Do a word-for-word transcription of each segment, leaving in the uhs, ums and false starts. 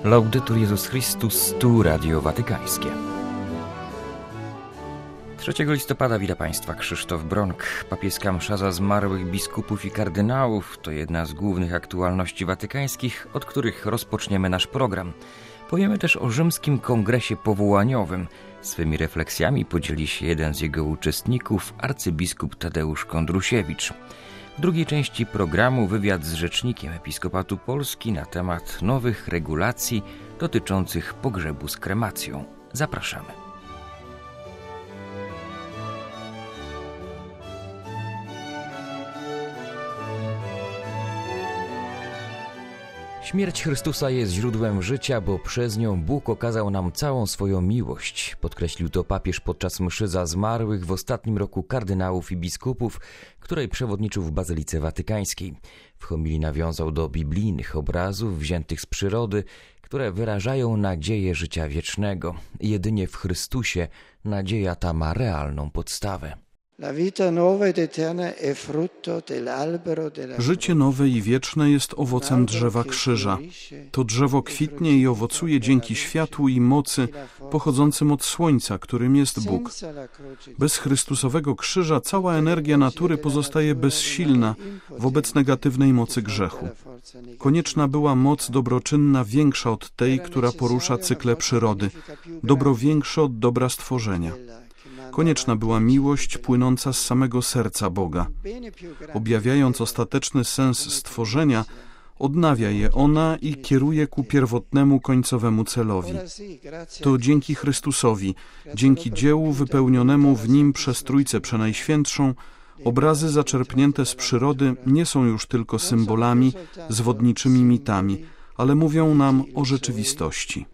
Laudetur Jezus Chrystus, tu Radio Watykańskie. trzeciego listopada wita Państwa Krzysztof Bronk. Papieska msza za zmarłych biskupów i kardynałów to jedna z głównych aktualności watykańskich, od których rozpoczniemy nasz program. Powiemy też o rzymskim kongresie powołaniowym. Swymi refleksjami podzieli się jeden z jego uczestników, arcybiskup Tadeusz Kondrusiewicz. W drugiej części programu wywiad z rzecznikiem Episkopatu Polski na temat nowych regulacji dotyczących pogrzebu z kremacją. Zapraszamy. Śmierć Chrystusa jest źródłem życia, bo przez nią Bóg okazał nam całą swoją miłość. Podkreślił to papież podczas mszy za zmarłych w ostatnim roku kardynałów i biskupów, której przewodniczył w Bazylice Watykańskiej. W homilii nawiązał do biblijnych obrazów wziętych z przyrody, które wyrażają nadzieję życia wiecznego. Jedynie w Chrystusie nadzieja ta ma realną podstawę. Życie nowe i wieczne jest owocem drzewa krzyża. To drzewo kwitnie i owocuje dzięki światłu i mocy pochodzącym od słońca, którym jest Bóg. Bez Chrystusowego krzyża cała energia natury pozostaje bezsilna wobec negatywnej mocy grzechu. Konieczna była moc dobroczynna większa od tej, która porusza cykle przyrody, dobro większe od dobra stworzenia. Konieczna była miłość płynąca z samego serca Boga. Objawiając ostateczny sens stworzenia, odnawia je ona i kieruje ku pierwotnemu końcowemu celowi. To dzięki Chrystusowi, dzięki dziełu wypełnionemu w Nim przez Trójcę Przenajświętszą, obrazy zaczerpnięte z przyrody nie są już tylko symbolami, zwodniczymi mitami, ale mówią nam o rzeczywistości.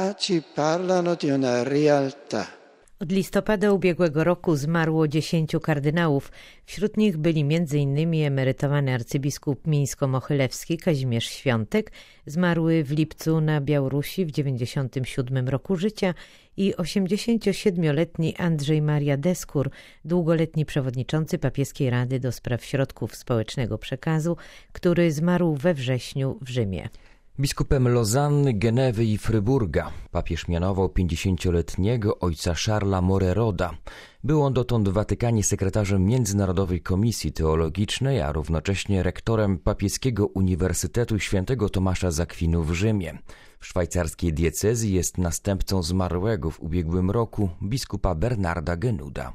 Od listopada ubiegłego roku zmarło dziesięciu kardynałów. Wśród nich byli między innymi emerytowany arcybiskup mińsko-mochylewski Kazimierz Świątek, zmarły w lipcu na Białorusi w dziewięćdziesiątym siódmym roku życia, i osiemdziesięciosiedmioletni Andrzej Maria Deskur, długoletni przewodniczący Papieskiej Rady do Spraw Środków Społecznego Przekazu, który zmarł we wrześniu w Rzymie. Biskupem Lozanny, Genewy i Fryburga papież mianował pięćdziesięcioletniego ojca Charlesa Moreroda. Był on dotąd w Watykanie sekretarzem Międzynarodowej Komisji Teologicznej, a równocześnie rektorem Papieskiego Uniwersytetu Świętego Tomasza z Akwinu w Rzymie. W szwajcarskiej diecezji jest następcą zmarłego w ubiegłym roku biskupa Bernarda Genuda.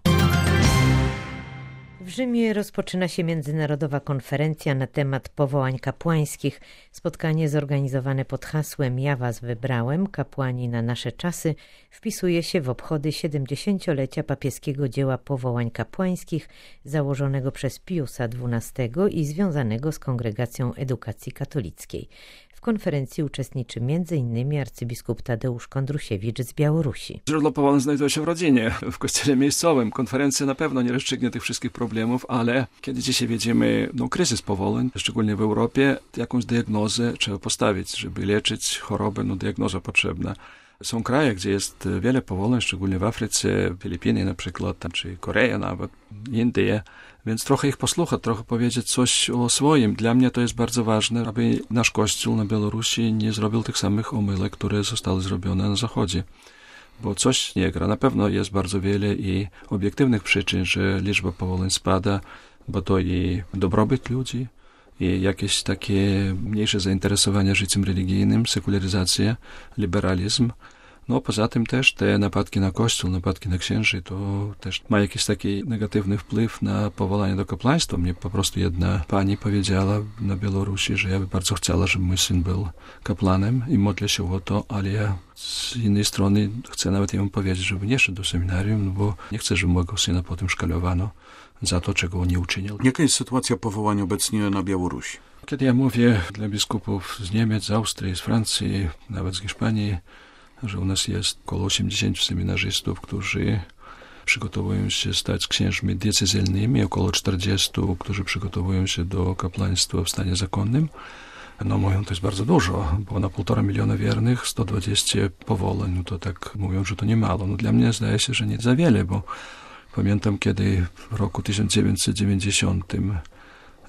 W Rzymie rozpoczyna się międzynarodowa konferencja na temat powołań kapłańskich. Spotkanie zorganizowane pod hasłem „Ja was wybrałem, kapłani na nasze czasy” wpisuje się w obchody siedemdziesięciolecia papieskiego dzieła powołań kapłańskich założonego przez Piusa dwunastego i związanego z Kongregacją Edukacji Katolickiej. W konferencji uczestniczy między innymi arcybiskup Tadeusz Kondrusiewicz z Białorusi. Źródło powołań znajduje się w rodzinie, w kościele miejscowym. Konferencja na pewno nie rozstrzygnie tych wszystkich problemów, ale kiedy dzisiaj widzimy no, kryzys powołań, szczególnie w Europie, jakąś diagnozę trzeba postawić, żeby leczyć chorobę, no diagnoza potrzebna. Są kraje, gdzie jest wiele powołań, szczególnie w Afryce, Filipiny na przykład, czy Korea nawet, Indie, więc trochę ich posłuchać, trochę powiedzieć coś o swoim. Dla mnie to jest bardzo ważne, aby nasz Kościół na Białorusi nie zrobił tych samych omylek, które zostały zrobione na Zachodzie. Bo coś nie gra. Na pewno jest bardzo wiele i obiektywnych przyczyn, że liczba powołań spada, bo to i dobrobyt ludzi, i jakieś takie mniejsze zainteresowanie życiem religijnym, sekularyzacja, liberalizm. No poza tym też te napadki na Kościół, napadki na księży, to też ma jakiś taki negatywny wpływ na powołanie do kapłaństwa. Mnie po prostu jedna pani powiedziała na Białorusi, że ja by bardzo chciała, żeby mój syn był kapłanem i modlę się o to, ale ja z innej strony chcę nawet jemu powiedzieć, żeby nie szedł do seminarium, no bo nie chcę, żeby mojego syna potem szkalowano za to, czego on nie uczynił. Jaka jest sytuacja powołań obecnie na Białorusi? Kiedy ja mówię dla biskupów z Niemiec, z Austrii, z Francji, nawet z Hiszpanii, że u nas jest około osiemdziesięciu seminarzystów, którzy przygotowują się stać księżmi diecezjalnymi, około czterdziestu, którzy przygotowują się do kapłaństwa w stanie zakonnym. No mówią, to jest bardzo dużo, bo na półtora miliona wiernych, sto dwadzieścia powołań, no to tak mówią, że to nie mało. No dla mnie zdaje się, że nie za wiele, bo pamiętam, kiedy w roku tysiąc dziewięćset dziewięćdziesiątym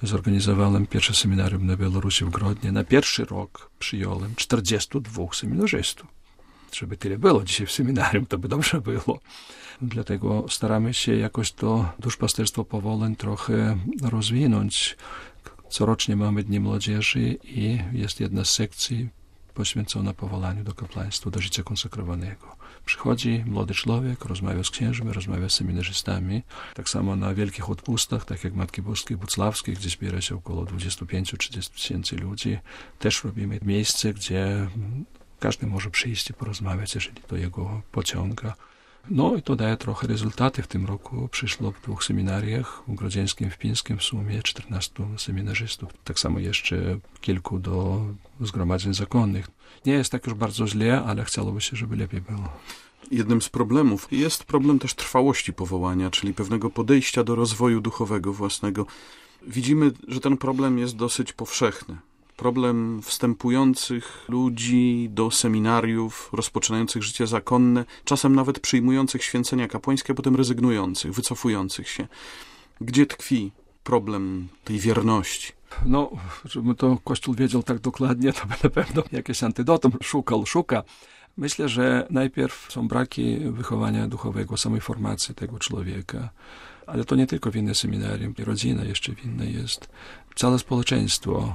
zorganizowałem pierwsze seminarium na Białorusi w Grodnie. Na pierwszy rok przyjąłem czterdziestu dwóch seminarzystów. Żeby tyle było dzisiaj w seminarium, to by dobrze było. Dlatego staramy się jakoś to duszpasterstwo powoleń trochę rozwinąć. Corocznie mamy Dni Młodzieży i jest jedna z sekcji poświęcona powołaniu do kapłaństwa, do życia konsekrowanego. Przychodzi młody człowiek, rozmawia z księżmi, rozmawia z seminarzystami. Tak samo na wielkich odpustach, tak jak Matki Boskiej Bucławskiej, gdzie zbiera się około dwadzieścia pięć do trzydziestu tysięcy ludzi. Też robimy miejsce, gdzie każdy może przyjść i porozmawiać, jeżeli to jego pociąga. No i to daje trochę rezultaty. W tym roku przyszło w dwóch seminariach, w Grodzieńskim, w Pińskim w sumie czternastu seminarzystów. Tak samo jeszcze kilku do zgromadzeń zakonnych. Nie jest tak już bardzo źle, ale chciałoby się, żeby lepiej było. Jednym z problemów jest problem też trwałości powołania, czyli pewnego podejścia do rozwoju duchowego własnego. Widzimy, że ten problem jest dosyć powszechny. Problem wstępujących ludzi do seminariów, rozpoczynających życie zakonne, czasem nawet przyjmujących święcenia kapłańskie, a potem rezygnujących, wycofujących się. Gdzie tkwi problem tej wierności? No, żeby to Kościół wiedział tak dokładnie, to by na pewno jakieś antidotum szukał, szuka. Myślę, że najpierw są braki wychowania duchowego, samej formacji tego człowieka. Ale to nie tylko winne seminarium, rodzina jeszcze winna jest. Całe społeczeństwo.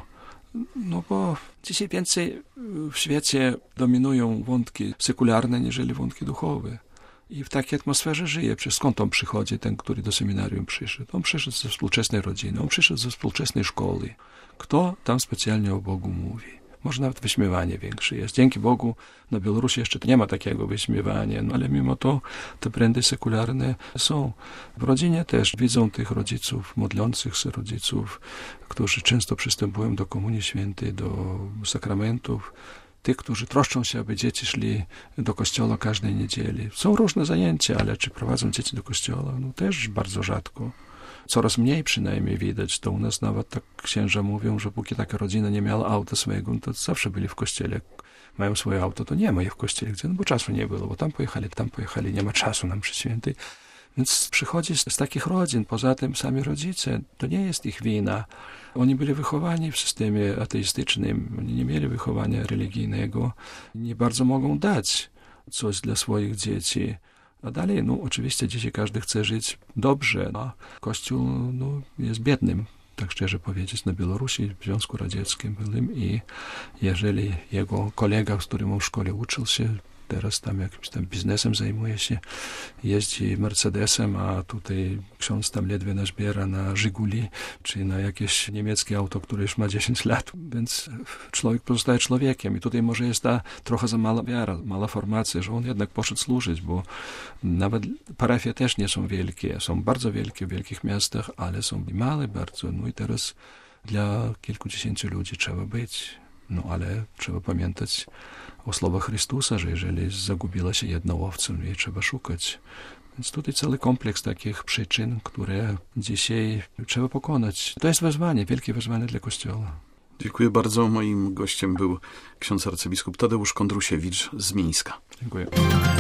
No bo dzisiaj więcej w świecie dominują wątki sekularne, niżeli wątki duchowe. I w takiej atmosferze żyje. Przez skąd on przychodzi, ten, który do seminarium przyszedł? On przyszedł ze współczesnej rodziny, on przyszedł ze współczesnej szkoły. Kto tam specjalnie o Bogu mówi? Może nawet wyśmiewanie większe jest. Dzięki Bogu na Białorusi jeszcze nie ma takiego wyśmiewania, no ale mimo to te trendy sekularne są. W rodzinie też widzą tych rodziców, modlących się rodziców, którzy często przystępują do Komunii Świętej, do sakramentów. Tych, którzy troszczą się, aby dzieci szli do kościoła każdej niedzieli. Są różne zajęcia, ale czy prowadzą dzieci do kościoła? No też bardzo rzadko. Coraz mniej przynajmniej widać. To u nas nawet tak księża mówią, że póki taka rodzina nie miała auta swojego, to zawsze byli w kościele. Mają swoje auto, to nie ma je w kościele. Gdzie? No bo czasu nie było, bo tam pojechali, tam pojechali, nie ma czasu na mszy świętej. Więc przychodzi z, z takich rodzin. Poza tym sami rodzice, to nie jest ich wina. Oni byli wychowani w systemie ateistycznym, oni nie mieli wychowania religijnego, nie bardzo mogą dać coś dla swoich dzieci. A dalej, no oczywiście dzisiaj każdy chce żyć dobrze, a Kościół no, jest biednym, tak szczerze powiedzieć, na Białorusi, w Związku Radzieckim byłym i jeżeli jego kolega, z którym on w szkole uczył się, teraz tam jakimś tam biznesem zajmuje się, jeździ Mercedesem, a tutaj ksiądz tam ledwie nazbiera na Żiguli, czy na jakieś niemieckie auto, które już ma dziesięć lat. Więc człowiek pozostaje człowiekiem i tutaj może jest ta trochę za mała wiara, mała formacja, że on jednak poszedł służyć, bo nawet parafie też nie są wielkie, są bardzo wielkie w wielkich miastach, ale są małe bardzo. No i teraz dla kilkudziesięciu ludzi trzeba być. No ale trzeba pamiętać o słowach Chrystusa, że jeżeli zagubiła się jedna owca, jej trzeba szukać. Więc tutaj cały kompleks takich przyczyn, które dzisiaj trzeba pokonać. To jest wyzwanie, wielkie wyzwanie dla Kościoła. Dziękuję bardzo. Moim gościem był ksiądz arcybiskup Tadeusz Kondrusiewicz z Mińska. Dziękuję.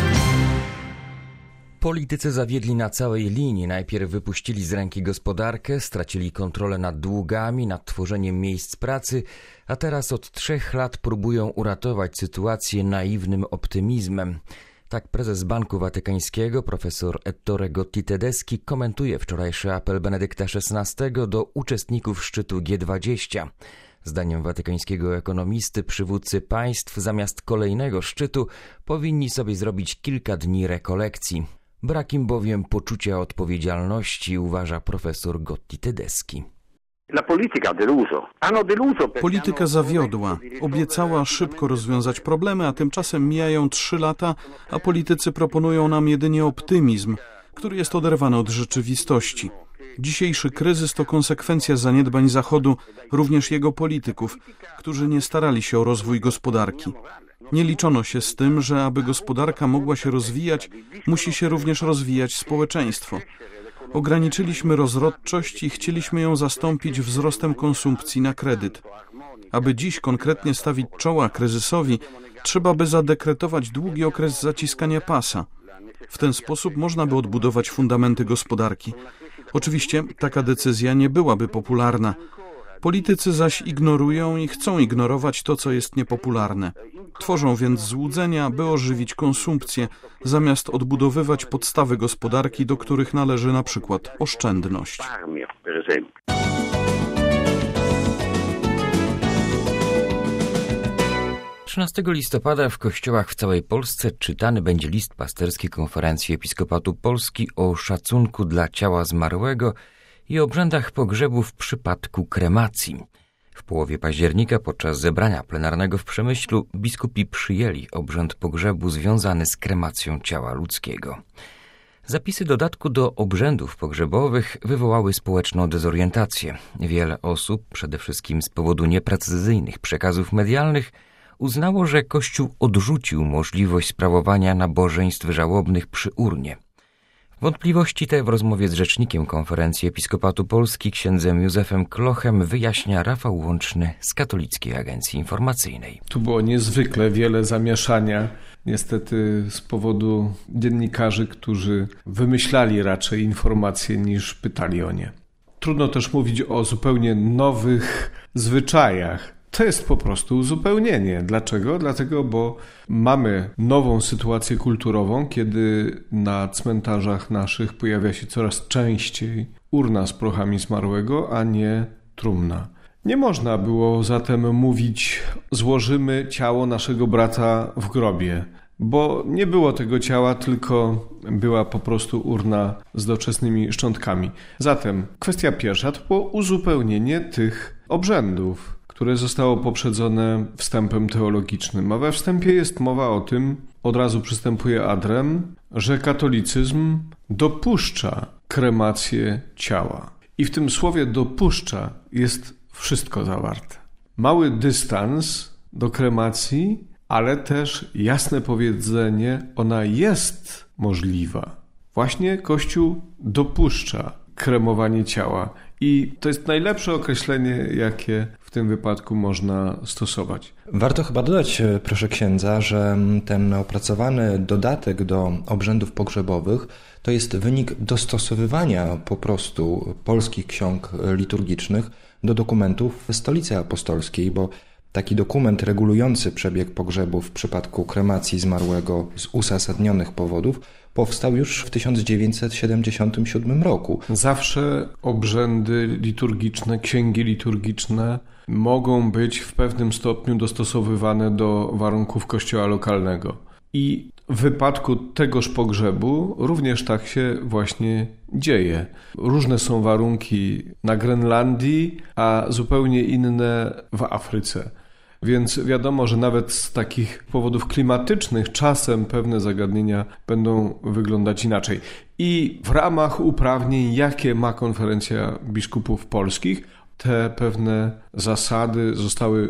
Politycy zawiedli na całej linii. Najpierw wypuścili z ręki gospodarkę, stracili kontrolę nad długami, nad tworzeniem miejsc pracy, a teraz od trzech lat próbują uratować sytuację naiwnym optymizmem. Tak prezes Banku Watykańskiego, profesor Ettore Gotti Tedeschi, komentuje wczorajszy apel Benedykta szesnastego do uczestników szczytu G dwadzieścia. Zdaniem watykańskiego ekonomisty przywódcy państw zamiast kolejnego szczytu powinni sobie zrobić kilka dni rekolekcji. Brak im bowiem poczucia odpowiedzialności, uważa profesor Gotti Tedeschi. Polityka zawiodła. Obiecała szybko rozwiązać problemy, a tymczasem mijają trzy lata, a politycy proponują nam jedynie optymizm, który jest oderwany od rzeczywistości. Dzisiejszy kryzys to konsekwencja zaniedbań Zachodu, również jego polityków, którzy nie starali się o rozwój gospodarki. Nie liczono się z tym, że aby gospodarka mogła się rozwijać, musi się również rozwijać społeczeństwo. Ograniczyliśmy rozrodczość i chcieliśmy ją zastąpić wzrostem konsumpcji na kredyt. Aby dziś konkretnie stawić czoła kryzysowi, trzeba by zadekretować długi okres zaciskania pasa. W ten sposób można by odbudować fundamenty gospodarki. Oczywiście taka decyzja nie byłaby popularna. Politycy zaś ignorują i chcą ignorować to, co jest niepopularne. Tworzą więc złudzenia, by ożywić konsumpcję, zamiast odbudowywać podstawy gospodarki, do których należy na przykład oszczędność. trzynastego listopada w kościołach w całej Polsce czytany będzie list pasterski Konferencji Episkopatu Polski o szacunku dla ciała zmarłego i obrzędach pogrzebu w przypadku kremacji. W połowie października podczas zebrania plenarnego w Przemyślu biskupi przyjęli obrzęd pogrzebu związany z kremacją ciała ludzkiego. Zapisy dodatku do obrzędów pogrzebowych wywołały społeczną dezorientację. Wiele osób, przede wszystkim z powodu nieprecyzyjnych przekazów medialnych, uznało, że Kościół odrzucił możliwość sprawowania nabożeństw żałobnych przy urnie. Wątpliwości te w rozmowie z rzecznikiem Konferencji Episkopatu Polski księdzem Józefem Klochem wyjaśnia Rafał Łączny z Katolickiej Agencji Informacyjnej. Tu było niezwykle wiele zamieszania, niestety z powodu dziennikarzy, którzy wymyślali raczej informacje niż pytali o nie. Trudno też mówić o zupełnie nowych zwyczajach. To jest po prostu uzupełnienie. Dlaczego? Dlatego, bo mamy nową sytuację kulturową, kiedy na cmentarzach naszych pojawia się coraz częściej urna z prochami zmarłego, a nie trumna. Nie można było zatem mówić, złożymy ciało naszego brata w grobie, bo nie było tego ciała, tylko była po prostu urna z doczesnymi szczątkami. Zatem kwestia pierwsza to było uzupełnienie tych obrzędów, które zostało poprzedzone wstępem teologicznym. A we wstępie jest mowa o tym, od razu przystępuje adrem, że katolicyzm dopuszcza kremację ciała. I w tym słowie dopuszcza jest wszystko zawarte. Mały dystans do kremacji, ale też jasne powiedzenie, ona jest możliwa. Właśnie Kościół dopuszcza kremowanie ciała. I to jest najlepsze określenie, jakie w tym wypadku można stosować. Warto chyba dodać, proszę księdza, że ten opracowany dodatek do obrzędów pogrzebowych to jest wynik dostosowywania po prostu polskich ksiąg liturgicznych do dokumentów Stolicy Apostolskiej, bo taki dokument regulujący przebieg pogrzebu w przypadku kremacji zmarłego z uzasadnionych powodów powstał już w tysiąc dziewięćset siedemdziesiątym siódmym roku. Zawsze obrzędy liturgiczne, księgi liturgiczne mogą być w pewnym stopniu dostosowywane do warunków kościoła lokalnego. I w wypadku tegoż pogrzebu również tak się właśnie dzieje. Różne są warunki na Grenlandii, a zupełnie inne w Afryce. Więc wiadomo, że nawet z takich powodów klimatycznych czasem pewne zagadnienia będą wyglądać inaczej. I w ramach uprawnień, jakie ma Konferencja Biskupów Polskich, te pewne zasady zostały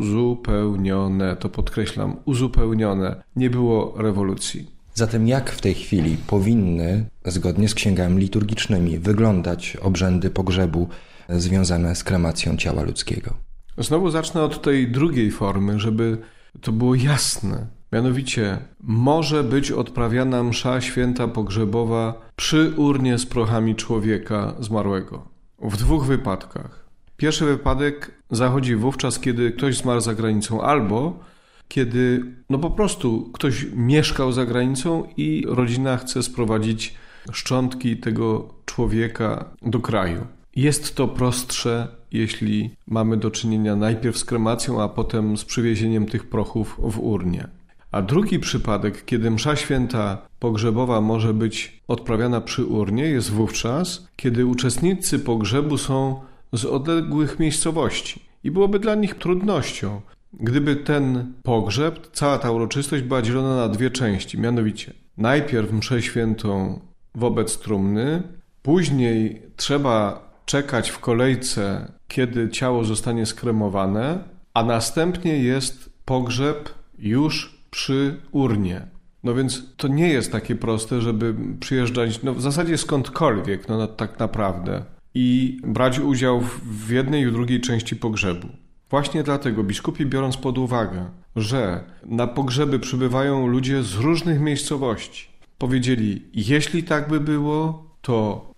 uzupełnione. To podkreślam, uzupełnione. Nie było rewolucji. Zatem jak w tej chwili powinny, zgodnie z księgami liturgicznymi, wyglądać obrzędy pogrzebu związane z kremacją ciała ludzkiego? Znowu zacznę od tej drugiej formy, żeby to było jasne. Mianowicie może być odprawiana msza święta pogrzebowa przy urnie z prochami człowieka zmarłego. W dwóch wypadkach. Pierwszy wypadek zachodzi wówczas, kiedy ktoś zmarł za granicą albo kiedy no po prostu ktoś mieszkał za granicą i rodzina chce sprowadzić szczątki tego człowieka do kraju. Jest to prostsze, jeśli mamy do czynienia najpierw z kremacją, a potem z przywiezieniem tych prochów w urnie. A drugi przypadek, kiedy msza święta pogrzebowa może być odprawiana przy urnie, jest wówczas, kiedy uczestnicy pogrzebu są z odległych miejscowości i byłoby dla nich trudnością, gdyby ten pogrzeb, cała ta uroczystość była dzielona na dwie części, mianowicie najpierw mszę świętą wobec trumny, później trzeba czekać w kolejce, kiedy ciało zostanie skremowane, a następnie jest pogrzeb już przy urnie. No więc to nie jest takie proste, żeby przyjeżdżać no w zasadzie skądkolwiek, no tak naprawdę, i brać udział w jednej i w drugiej części pogrzebu. Właśnie dlatego biskupi, biorąc pod uwagę, że na pogrzeby przybywają ludzie z różnych miejscowości, powiedzieli, jeśli tak by było, to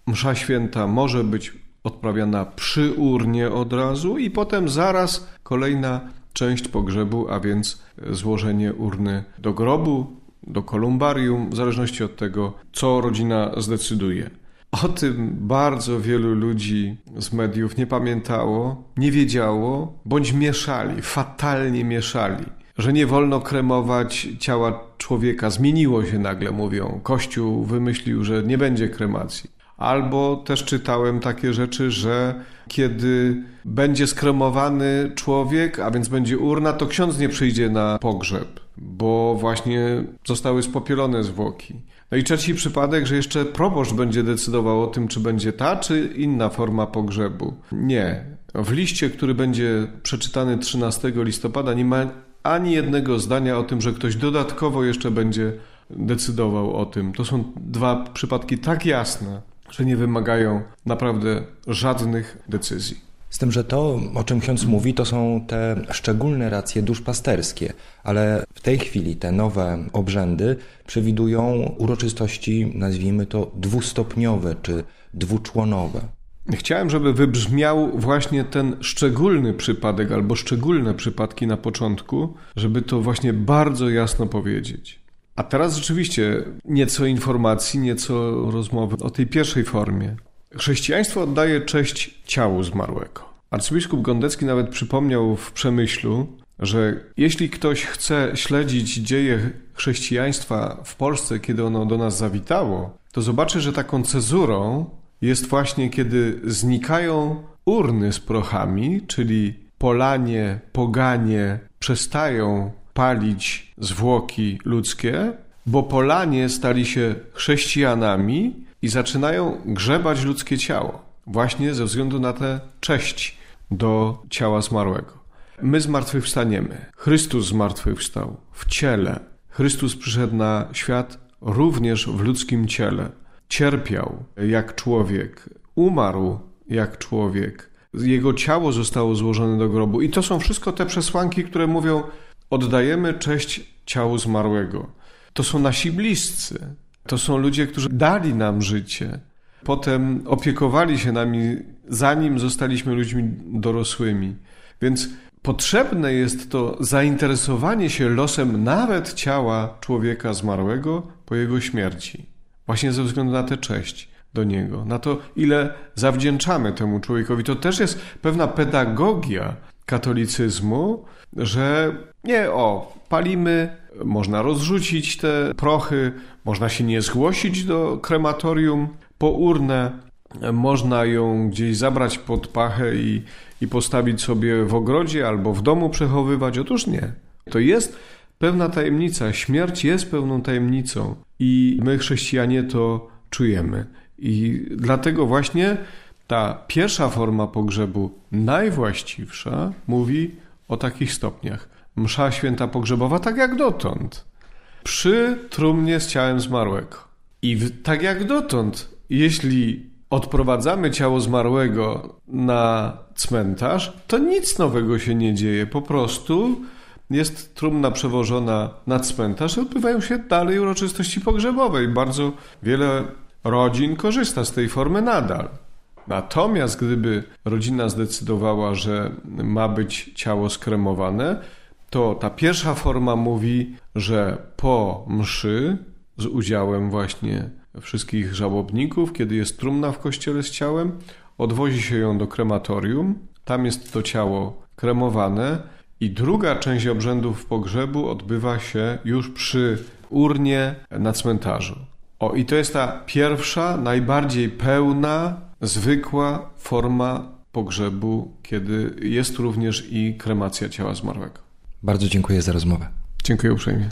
msza święta może być odprawiana przy urnie od razu i potem zaraz kolejna część pogrzebu, a więc złożenie urny do grobu, do kolumbarium, w zależności od tego, co rodzina zdecyduje. O tym bardzo wielu ludzi z mediów nie pamiętało, nie wiedziało, bądź mieszali, fatalnie mieszali, że nie wolno kremować ciała człowieka. Zmieniło się nagle, mówią. Kościół wymyślił, że nie będzie kremacji. Albo też czytałem takie rzeczy, że kiedy będzie skremowany człowiek, a więc będzie urna, to ksiądz nie przyjdzie na pogrzeb, bo właśnie zostały spopielone zwłoki. No i trzeci przypadek, że jeszcze proboszcz będzie decydował o tym, czy będzie ta, czy inna forma pogrzebu. Nie. W liście, który będzie przeczytany trzynastego listopada, nie ma ani jednego zdania o tym, że ktoś dodatkowo jeszcze będzie decydował o tym. To są dwa przypadki tak jasne, że nie wymagają naprawdę żadnych decyzji. Z tym, że to, o czym ksiądz mówi, to są te szczególne racje duszpasterskie, ale w tej chwili te nowe obrzędy przewidują uroczystości, nazwijmy to dwustopniowe czy dwuczłonowe. Chciałem, żeby wybrzmiał właśnie ten szczególny przypadek albo szczególne przypadki na początku, żeby to właśnie bardzo jasno powiedzieć. A teraz rzeczywiście nieco informacji, nieco rozmowy o tej pierwszej formie. Chrześcijaństwo oddaje cześć ciału zmarłego. Arcybiskup Gondecki nawet przypomniał w Przemyślu, że jeśli ktoś chce śledzić dzieje chrześcijaństwa w Polsce, kiedy ono do nas zawitało, to zobaczy, że taką cezurą jest właśnie, kiedy znikają urny z prochami, czyli polanie, poganie przestają palić zwłoki ludzkie, bo polanie stali się chrześcijanami i zaczynają grzebać ludzkie ciało. Właśnie ze względu na tę cześć do ciała zmarłego. My zmartwychwstaniemy. Chrystus zmartwychwstał w ciele. Chrystus przyszedł na świat również w ludzkim ciele. Cierpiał jak człowiek, umarł jak człowiek. Jego ciało zostało złożone do grobu. I to są wszystko te przesłanki, które mówią: oddajemy cześć ciału zmarłego. To są nasi bliscy. To są ludzie, którzy dali nam życie. Potem opiekowali się nami, zanim zostaliśmy ludźmi dorosłymi. Więc potrzebne jest to zainteresowanie się losem nawet ciała człowieka zmarłego po jego śmierci. Właśnie ze względu na tę cześć do niego, na to, ile zawdzięczamy temu człowiekowi. To też jest pewna pedagogia katolicyzmu, że nie, o, palimy, można rozrzucić te prochy, można się nie zgłosić do krematorium po urnę, można ją gdzieś zabrać pod pachę i, i postawić sobie w ogrodzie albo w domu przechowywać. Otóż nie. To jest pewna tajemnica. Śmierć jest pewną tajemnicą i my, chrześcijanie, to czujemy. I dlatego właśnie ta pierwsza forma pogrzebu, najwłaściwsza, mówi o takich stopniach. Msza święta pogrzebowa tak jak dotąd, przy trumnie z ciałem zmarłego. I w, tak jak dotąd, jeśli odprowadzamy ciało zmarłego na cmentarz, to nic nowego się nie dzieje. Po prostu jest trumna przewożona na cmentarz i odbywają się dalej uroczystości pogrzebowe. I bardzo wiele rodzin korzysta z tej formy nadal. Natomiast gdyby rodzina zdecydowała, że ma być ciało skremowane, to ta pierwsza forma mówi, że po mszy z udziałem właśnie wszystkich żałobników, kiedy jest trumna w kościele z ciałem, odwozi się ją do krematorium, tam jest to ciało kremowane i druga część obrzędów pogrzebu odbywa się już przy urnie na cmentarzu. O, i to jest ta pierwsza, najbardziej pełna, zwykła forma pogrzebu, kiedy jest również i kremacja ciała zmarłego. Bardzo dziękuję za rozmowę. Dziękuję uprzejmie.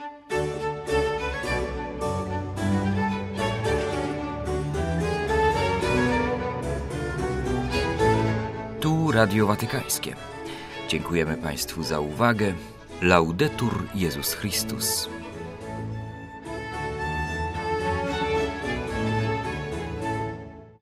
Tu Radio Watykańskie. Dziękujemy Państwu za uwagę. Laudetur Jezus Chrystus.